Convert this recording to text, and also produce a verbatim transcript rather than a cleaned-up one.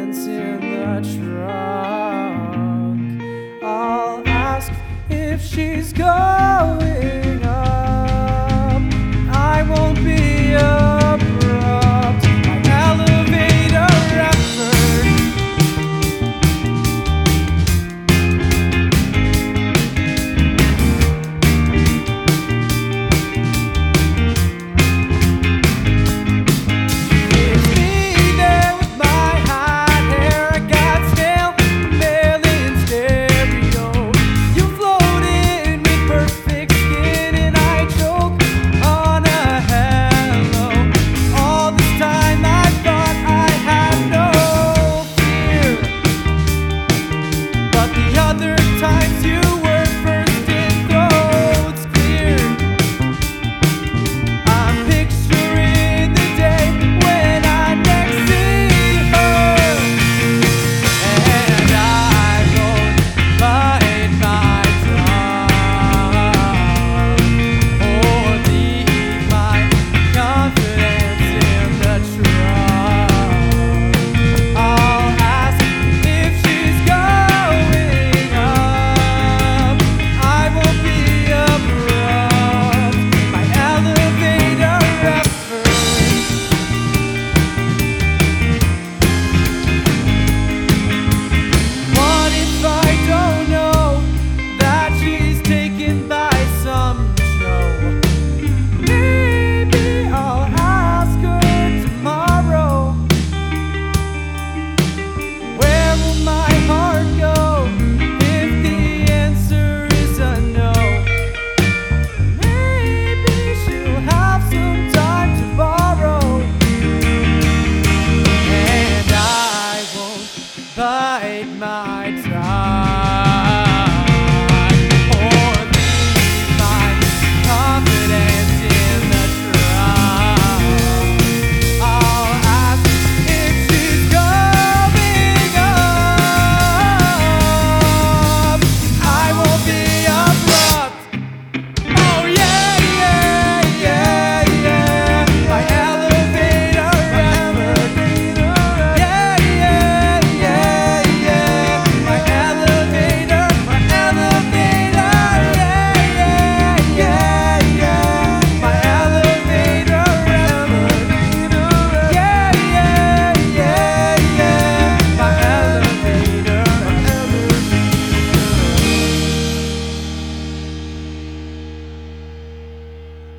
confidence in the trunk. I'll ask if she's going up. I won't be abrupt. My elevator effort. It's me there with my hot hair. I got snail mail in stereo. You float in with perfect skin, and I choke on a hello. All this time I thought I had no fear, but the other times you were first in throats cleared. I'm picturing the day when I next see her, and I won't bite my tongue or leave my confidence in the trunk. I'll ask if she's going up. I won't be abrupt. My elevator effort. What if I don't know that she's taken by some show? Maybe I'll ask her tomorrow. Where will my heart go if the answer is a no? Maybe she'll have some time to borrow, and I won't bite my tongue.